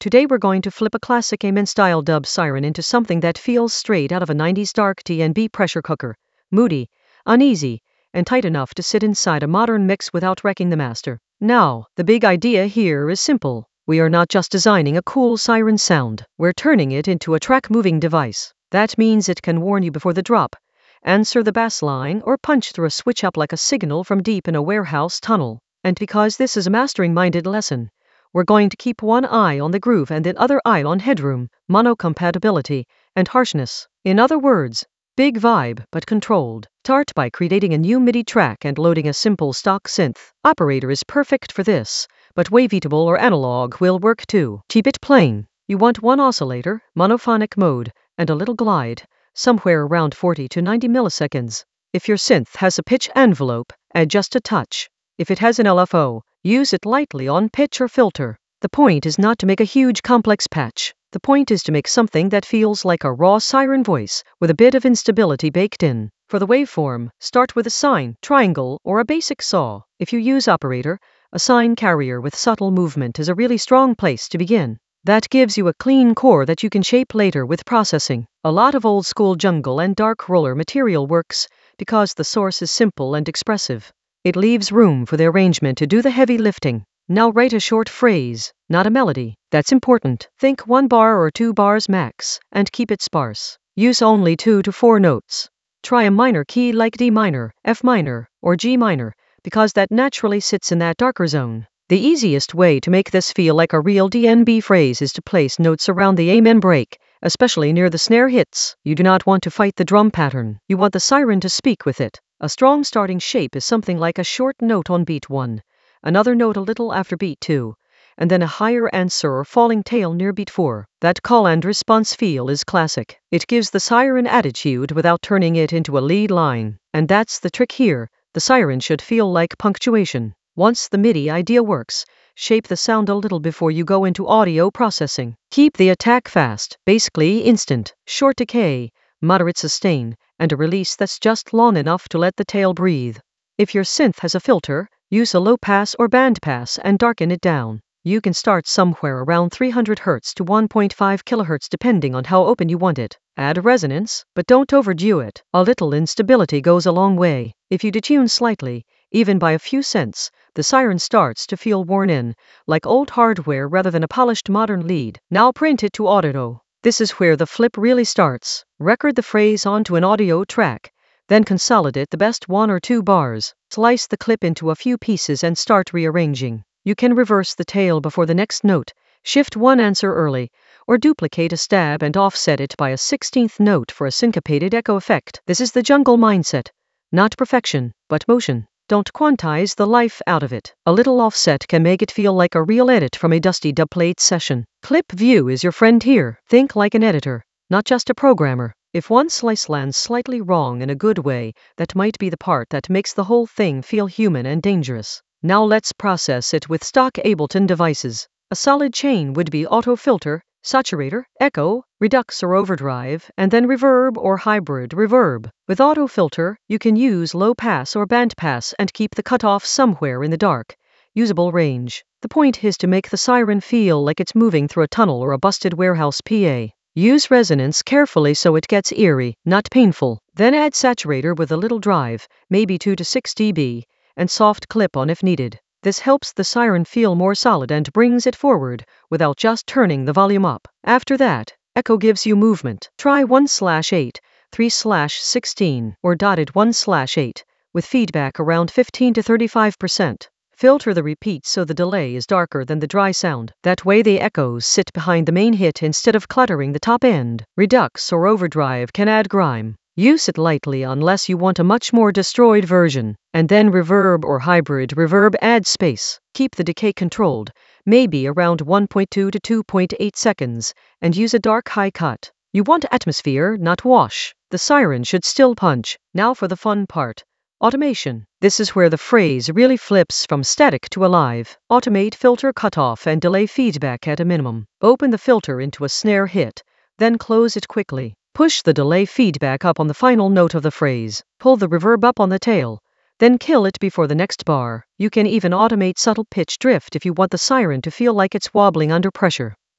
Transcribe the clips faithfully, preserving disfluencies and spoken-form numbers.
Today we're going to flip a classic Amen-style dub siren into something that feels straight out of a nineties dark T N B pressure cooker. Moody, uneasy, and tight enough to sit inside a modern mix without wrecking the master. Now, the big idea here is simple. We are not just designing a cool siren sound, we're turning it into a track-moving device. That means it can warn you before the drop, answer the bass line, or punch through a switch up like a signal from deep in a warehouse tunnel. And because this is a mastering-minded lesson, we're going to keep one eye on the groove and the other eye on headroom, mono-compatibility, and harshness. In other words, big vibe but controlled. Start by creating a new MIDI track and loading a simple stock synth. Operator is perfect for this, but wavetable or analog will work too. Keep it plain. You want one oscillator, monophonic mode, and a little glide, somewhere around forty to ninety milliseconds. If your synth has a pitch envelope, add just a touch. If it has an L F O, use it lightly on pitch or filter. The point is not to make a huge complex patch. The point is to make something that feels like a raw siren voice with a bit of instability baked in. For the waveform, start with a sine, triangle, or a basic saw. If you use operator, a sine carrier with subtle movement is a really strong place to begin. That gives you a clean core that you can shape later with processing. A lot of old school jungle and dark roller material works because the source is simple and expressive. It leaves room for the arrangement to do the heavy lifting. Now write a short phrase, not a melody. That's important. Think one bar or two bars max, and keep it sparse. Use only two to four notes. Try a minor key like D minor, F minor, or G minor, because that naturally sits in that darker zone. The easiest way to make this feel like a real D N B phrase is to place notes around the amen break, especially near the snare hits. You do not want to fight the drum pattern. You want the siren to speak with it. A strong starting shape is something like a short note on beat one, another note a little after beat two, and then a higher answer or falling tail near beat four. That call and response feel is classic. It gives the siren attitude without turning it into a lead line. And that's the trick here. The siren should feel like punctuation. Once the MIDI idea works, shape the sound a little before you go into audio processing. Keep the attack fast, basically instant, short decay, moderate sustain, and a release that's just long enough to let the tail breathe. If your synth has a filter, use a low pass or band pass and darken it down. You can start somewhere around three hundred hertz to one point five kilohertz depending on how open you want it. Add resonance, but don't overdo it. A little instability goes a long way. If you detune slightly, even by a few cents, the siren starts to feel worn in, like old hardware rather than a polished modern lead. Now print it to audio. This is where the flip really starts. Record the phrase onto an audio track, then consolidate the best one or two bars. Slice the clip into a few pieces and start rearranging. You can reverse the tail before the next note, shift one answer early, or duplicate a stab and offset it by a sixteenth note for a syncopated echo effect. This is the jungle mindset. Not perfection, but motion. Don't quantize the life out of it. A little offset can make it feel like a real edit from a dusty dubplate session. Clip view is your friend here. Think like an editor, not just a programmer. If one slice lands slightly wrong in a good way, that might be the part that makes the whole thing feel human and dangerous. Now let's process it with stock Ableton devices. A solid chain would be auto filter, saturator, echo, redux or overdrive, and then reverb or hybrid reverb. With auto filter, you can use low pass or band pass and keep the cutoff somewhere in the dark, usable range. The point is to make the siren feel like it's moving through a tunnel or a busted warehouse P A. Use resonance carefully so it gets eerie, not painful. Then add saturator with a little drive, maybe two to six decibels, and soft clip on if needed. This helps the siren feel more solid and brings it forward without just turning the volume up. After that, echo gives you movement. Try one slash eight, three slash sixteen, or dotted one slash eight, with feedback around fifteen to thirty-five percent. Filter the repeats so the delay is darker than the dry sound. That way the echoes sit behind the main hit instead of cluttering the top end. Redux or overdrive can add grime. Use it lightly unless you want a much more destroyed version. And then reverb or hybrid reverb adds space. Keep the decay controlled, maybe around one point two to two point eight seconds, and use a dark high cut. You want atmosphere, not wash. The siren should still punch. Now for the fun part. Automation. This is where the phrase really flips from static to alive. Automate filter cutoff and delay feedback at a minimum. Open the filter into a snare hit, then close it quickly. Push the delay feedback up on the final note of the phrase. Pull the reverb up on the tail, then kill it before the next bar. You can even automate subtle pitch drift if you want the siren to feel like it's wobbling under pressure.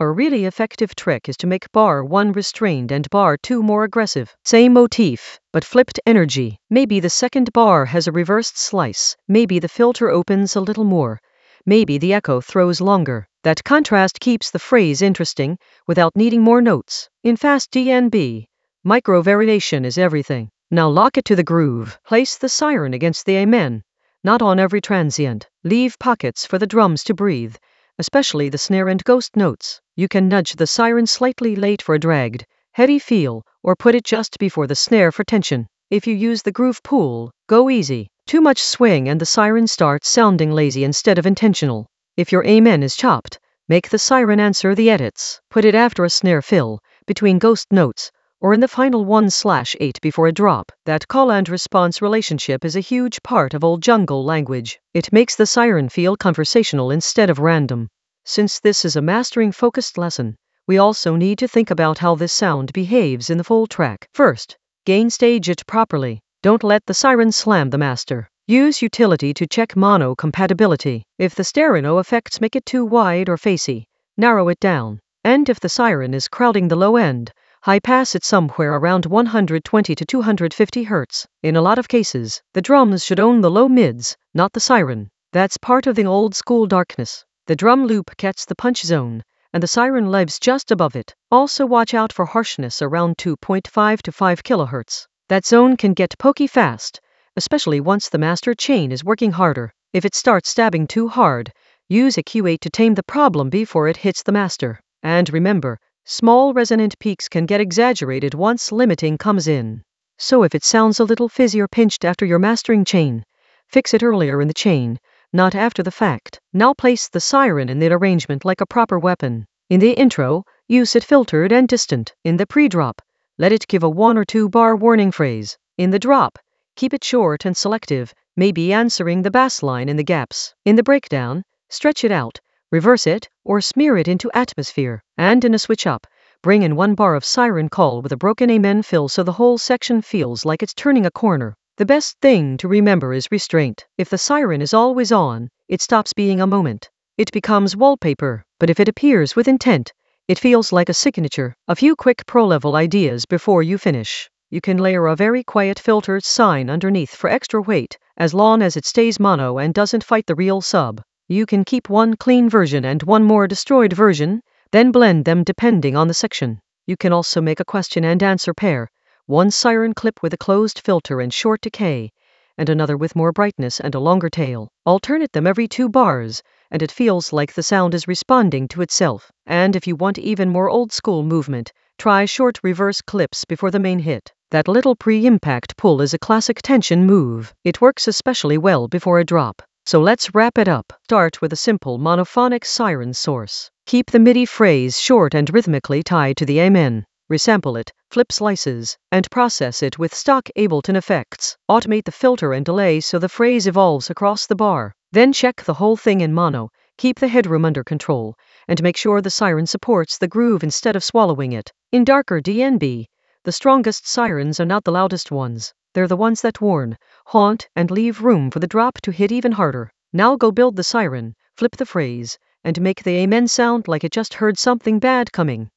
A really effective trick is to make bar one restrained and bar two more aggressive. Same motif, but flipped energy. Maybe the second bar has a reversed slice. Maybe the filter opens a little more. Maybe the echo throws longer. That contrast keeps the phrase interesting without needing more notes. In fast D N B, micro variation is everything. Now lock it to the groove. Place the siren against the amen, not on every transient. Leave pockets for the drums to breathe, especially the snare and ghost notes. You can nudge the siren slightly late for a dragged, heady feel, or put it just before the snare for tension. If you use the groove pool, go easy. Too much swing and the siren starts sounding lazy instead of intentional. If your amen is chopped, make the siren answer the edits. Put it after a snare fill, between ghost notes, or in the final one slash eight before a drop. That call and response relationship is a huge part of old jungle language. It makes the siren feel conversational instead of random. Since this is a mastering-focused lesson, we also need to think about how this sound behaves in the full track. First, gain stage it properly. Don't let the siren slam the master. Use utility to check mono compatibility. If the stereo effects make it too wide or facey, narrow it down. And if the siren is crowding the low end, high pass it somewhere around one hundred twenty to two hundred fifty hertz. In a lot of cases, the drums should own the low mids, not the siren. That's part of the old school darkness. The drum loop gets the punch zone, and the siren lives just above it. Also watch out for harshness around two point five to five kilohertz. That zone can get pokey fast, especially once the master chain is working harder. If it starts stabbing too hard, use a Q eight to tame the problem before it hits the master. And remember, small resonant peaks can get exaggerated once limiting comes in. So if it sounds a little fizzy or pinched after your mastering chain, fix it earlier in the chain, not after the fact. Now place the siren in the arrangement like a proper weapon. In the intro, use it filtered and distant. In the pre-drop, let it give a one or two bar warning phrase. In the drop, keep it short and selective, maybe answering the bass line in the gaps. In the breakdown, stretch it out, reverse it, or smear it into atmosphere. And in a switch up, bring in one bar of siren call with a broken amen fill so the whole section feels like it's turning a corner. The best thing to remember is restraint. If the siren is always on, it stops being a moment. It becomes wallpaper, but if it appears with intent, it feels like a signature. A few quick pro-level ideas before you finish. You can layer a very quiet filtered sine underneath for extra weight, as long as it stays mono and doesn't fight the real sub. You can keep one clean version and one more destroyed version, then blend them depending on the section. You can also make a question and answer pair. One siren clip with a closed filter and short decay, and another with more brightness and a longer tail. Alternate them every two bars, and it feels like the sound is responding to itself. And if you want even more old-school movement, try short reverse clips before the main hit. That little pre-impact pull is a classic tension move. It works especially well before a drop. So let's wrap it up. Start with a simple monophonic siren source. Keep the MIDI phrase short and rhythmically tied to the amen. Resample it, flip slices, and process it with stock Ableton effects. Automate the filter and delay so the phrase evolves across the bar. Then check the whole thing in mono, keep the headroom under control, and make sure the siren supports the groove instead of swallowing it. In darker D N B, the strongest sirens are not the loudest ones. They're the ones that warn, haunt, and leave room for the drop to hit even harder. Now go build the siren, flip the phrase, and make the amen sound like it just heard something bad coming.